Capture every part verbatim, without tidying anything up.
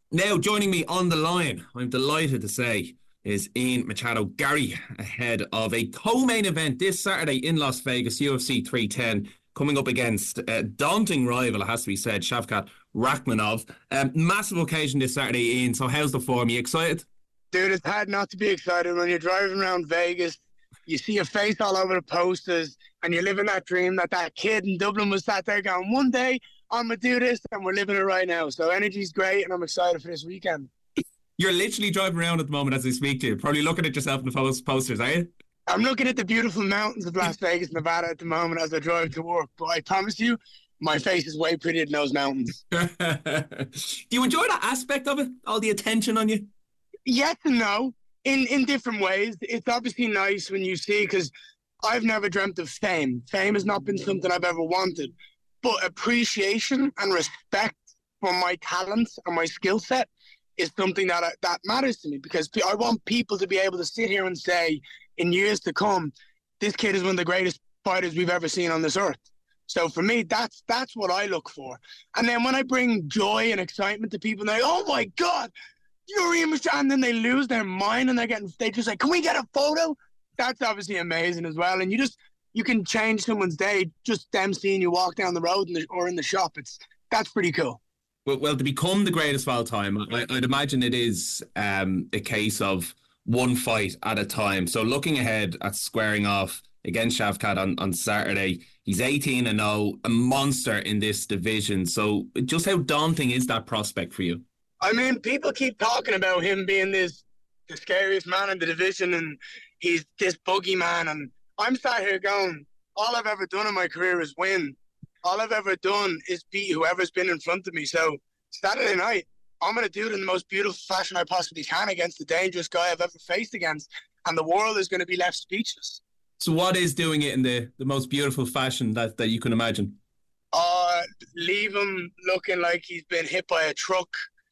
Now, joining me on the line, I'm delighted to say, is Ian Machado. Gary, ahead of a co-main event this Saturday in Las Vegas, U F C three ten, coming up against a daunting rival, it has to be said, Shavkat Rakhmonov. Um, massive occasion this Saturday, Ian, so how's the form? You excited? Dude, it's hard not to be excited when you're driving around Vegas. You see your face all over the posters, and you're living that dream that that kid in Dublin was sat there going, one day I'm going to do this, and we're living it right now. So energy's great, and I'm excited for this weekend. You're literally driving around at the moment as I speak to you, probably looking at yourself in the post- posters, are you? I'm looking at the beautiful mountains of Las Vegas, Nevada at the moment as I drive to work, but I promise you, my face is way prettier than those mountains. Do you enjoy that aspect of it? All the attention on you? Yes and no, in, in different ways. It's obviously nice when you see, because I've never dreamt of fame. Fame has not been something I've ever wanted. But appreciation and respect for my talents and my skill set is something that I, that matters to me, because I want people to be able to sit here and say, in years to come, this kid is one of the greatest fighters we've ever seen on this earth. So for me, that's that's what I look for. And then when I bring joy and excitement to people, they're like, oh my God, you're Ian Machado, and then they lose their mind and they're getting, they just like, can we get a photo? That's obviously amazing as well. And you just, you can change someone's day just them seeing you walk down the road in the, or in the shop. It's that's pretty cool. Well, well, to become the greatest of all time, I, I'd imagine it is um, a case of one fight at a time. So looking ahead at squaring off against Shavkat on, on Saturday, he's eighteen and oh, a monster in this division. So just how daunting is that prospect for you? I mean, people keep talking about him being this the scariest man in the division, and he's this boogeyman. And I'm sat here going, all I've ever done in my career is win. All I've ever done is beat whoever's been in front of me. So Saturday night, I'm going to do it in the most beautiful fashion I possibly can against the dangerous guy I've ever faced against. And the world is going to be left speechless. So what is doing it in the, the most beautiful fashion that, that you can imagine? Uh, leave him looking like he's been hit by a truck,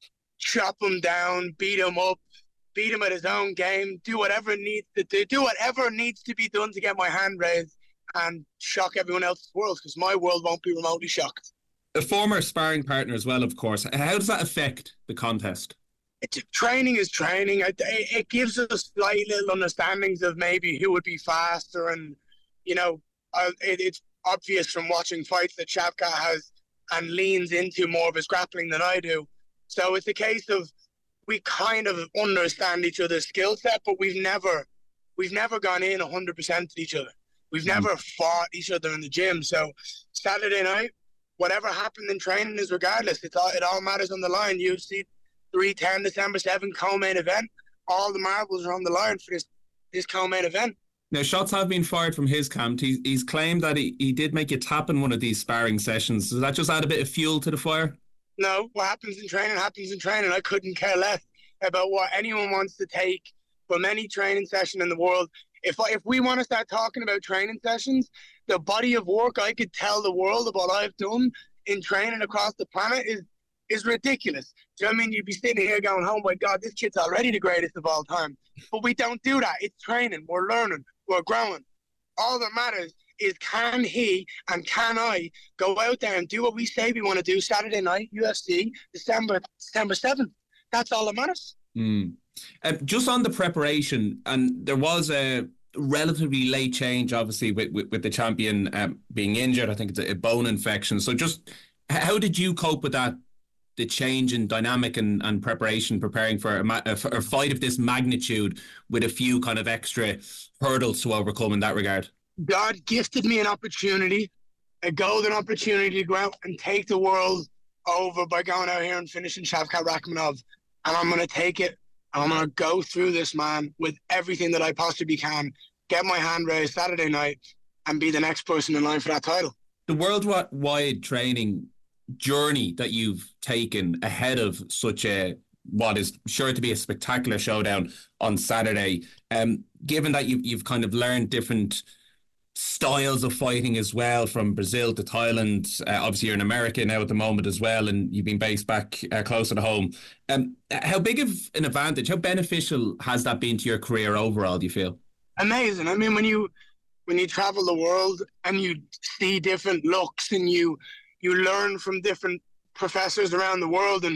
chop him down, beat him up, beat him at his own game, do whatever needs to do, do whatever needs to be done to get my hand raised and shock everyone else's world, because my world won't be remotely shocked. A former sparring partner as well, of course. How does that affect the contest? It's, training is training. It, it gives us slight little understandings of maybe who would be faster, and you know, uh, it, it's obvious from watching fights that Shavkat has and leans into more of his grappling than I do. So it's a case of we kind of understand each other's skill set, but we've never we've never gone in one hundred percent to each other. We've never mm. fought each other in the gym. So Saturday night, whatever happened in training is regardless. It's all, it all matters on the line. U F C three ten, December seventh, co-main event. All the marbles are on the line for this, this co-main event. Now, shots have been fired from his camp. He's, he's claimed that he, he did make you tap in one of these sparring sessions. Does that just add a bit of fuel to the fire? No, what happens in training happens in training. I couldn't care less about what anyone wants to take from any training session in the world. If I, if we want to start talking about training sessions, the body of work I could tell the world of what I've done in training across the planet is is ridiculous. Do you know what I mean? You'd be sitting here going, oh my God, this kid's already the greatest of all time. But we don't do that. It's training. We're learning. We're growing. All that matters is can he and can I go out there and do what we say we want to do Saturday night, U F C, December December seventh. That's all that matters. Mm. Um, just on the preparation, and there was a relatively late change, obviously, with, with, with the champion um, being injured. I think it's a, a bone infection. So just how did you cope with that, the change in dynamic and, and preparation, preparing for a, a, a fight of this magnitude with a few kind of extra hurdles to overcome in that regard? God gifted me an opportunity, a golden opportunity to go out and take the world over by going out here and finishing Shavkat Rakhmonov. And I'm going to take it. And I'm going to go through this, man, with everything that I possibly can, get my hand raised Saturday night and be the next person in line for that title. The worldwide training journey that you've taken ahead of such a what is sure to be a spectacular showdown on Saturday, um, given that you've, you've kind of learned different styles of fighting as well, from Brazil to Thailand, uh, obviously you're in America now at the moment as well, and you've been based back uh, closer to home. Um, how big of an advantage, how beneficial has that been to your career overall, do you feel? Amazing. I mean, when you when you travel the world and you see different looks and you you learn from different professors around the world, and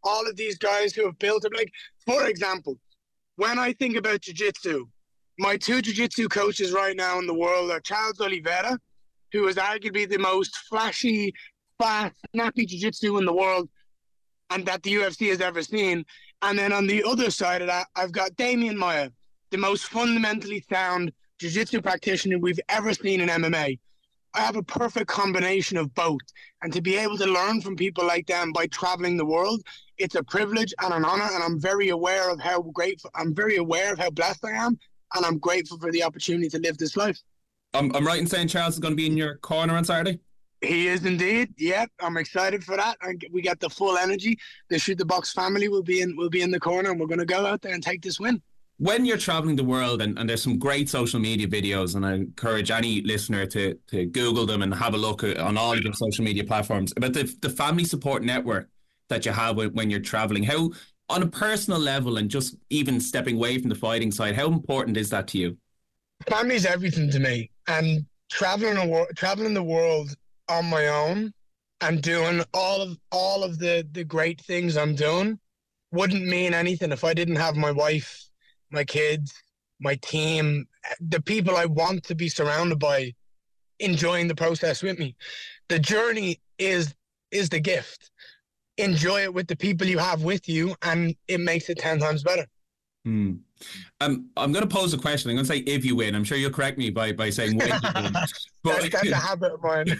all of these guys who have built it. Like, for example, when I think about jiu-jitsu, my two jiu-jitsu coaches right now in the world are Charles Oliveira, who is arguably the most flashy, fast, snappy jiu-jitsu in the world and that the U F C has ever seen. And then on the other side of that, I've got Damian Maia, the most fundamentally sound jiu-jitsu practitioner we've ever seen in M M A. I have a perfect combination of both. And to be able to learn from people like them by traveling the world, it's a privilege and an honor. And I'm very aware of how grateful, I'm very aware of how blessed I am. And I'm grateful for the opportunity to live this life. I'm, I'm right in saying Charles is going to be in your corner on Saturday? He is indeed. Yeah, I'm excited for that. And we got the full energy. The Shoot the Box family will be in will be in the corner, and we're going to go out there and take this win. When you're traveling the world, and, and there's some great social media videos, and I encourage any listener to to Google them and have a look at, on all your social media platforms, about the, the family support network that you have when, when you're traveling. How, on a personal level, and just even stepping away from the fighting side, how important is that to you? Family is everything to me, and traveling the traveling the world on my own and doing all of all of the the great things I'm doing wouldn't mean anything if I didn't have my wife, my kids, my team, the people I want to be surrounded by enjoying the process with me. The journey is is the gift. Enjoy it with the people you have with you, and it makes it ten times better. Hmm. Um, I'm going to pose a question. I'm going to say if you win. I'm sure you'll correct me by, by saying when you win. But, that's, that's a habit of mine.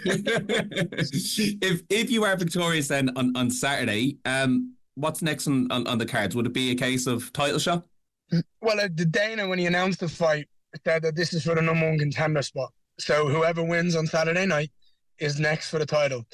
if if you are victorious then on, on Saturday, um, what's next on, on, on the cards? Would it be a case of title shot? Well, uh, the Dana, when he announced the fight, said that this is for the number one contender spot. So whoever wins on Saturday night is next for the title.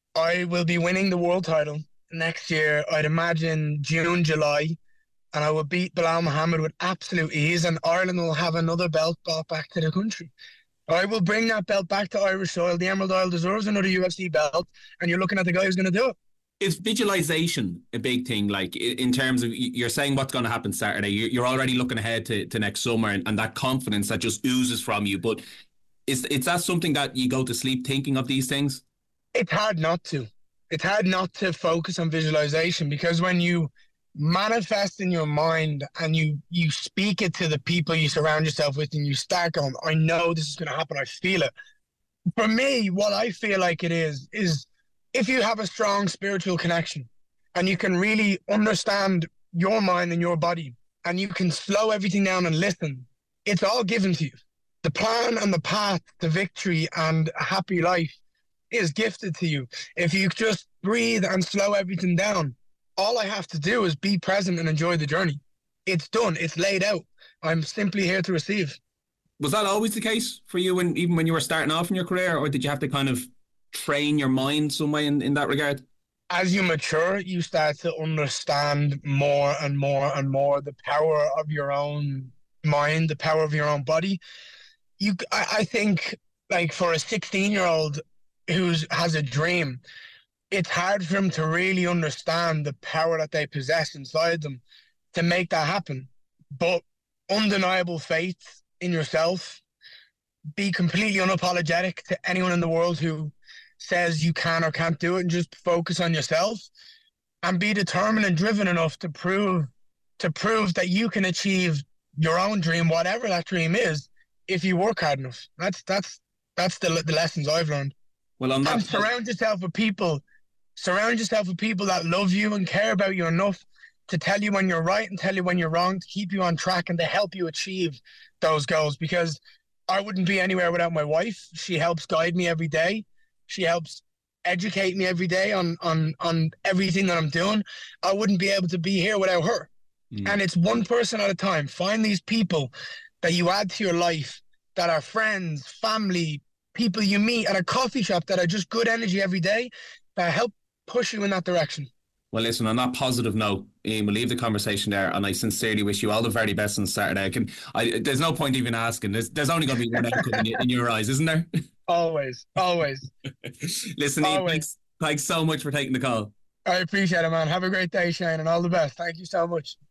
I will be winning the world title next year, I'd imagine June, July. And I will beat Bilal Muhammad with absolute ease, and Ireland will have another belt brought back to the country. I will bring that belt back to Irish soil. The Emerald Isle deserves another U F C belt, and you're looking at the guy who's going to do it. Is visualization a big thing? Like, in terms of, you're saying what's going to happen Saturday, you're already looking ahead to, to next summer, and, and that confidence that just oozes from you. But is, is that something that you go to sleep thinking of these things? It's hard not to. It's hard not to focus on visualization, because when you manifest in your mind and you you speak it to the people you surround yourself with, and you start going, I know this is going to happen, I feel it. For me, what I feel like it is is if you have a strong spiritual connection and you can really understand your mind and your body, and you can slow everything down and listen, it's all given to you. The plan and the path to victory and a happy life is gifted to you. If you just breathe and slow everything down, all I have to do is be present and enjoy the journey. It's done. It's laid out. I'm simply here to receive. Was that always the case for you, when, even when you were starting off in your career, or did you have to kind of train your mind some way in, in that regard? As you mature, you start to understand more and more and more the power of your own mind, the power of your own body. You, I, I think, like, for a sixteen-year-old who has a dream, it's hard for them to really understand the power that they possess inside them to make that happen. But undeniable faith in yourself, be completely unapologetic to anyone in the world who says you can or can't do it, and just focus on yourself, and be determined and driven enough to prove to prove that you can achieve your own dream, whatever that dream is, if you work hard enough. That's that's that's the the lessons I've learned. Well, on that, and surround yourself with people Surround yourself with people that love you and care about you enough to tell you when you're right and tell you when you're wrong, to keep you on track and to help you achieve those goals. Because I wouldn't be anywhere without my wife. She helps guide me every day. She helps educate me every day on on on everything that I'm doing. I wouldn't be able to be here without her. Mm. And it's one person at a time. Find these people that you add to your life, that are friends, family, people you meet at a coffee shop that are just good energy every day, that help push you in that direction. Well, listen, on that positive note, Ian, we'll leave the conversation there, and I sincerely wish you all the very best on Saturday. I can, I, there's no point even asking. There's, there's only going to be one outcome in, in your eyes, isn't there? Always, always. Listen, Ian, thanks, thanks so much for taking the call. I appreciate it, man. Have a great day, Shane, and all the best. Thank you so much.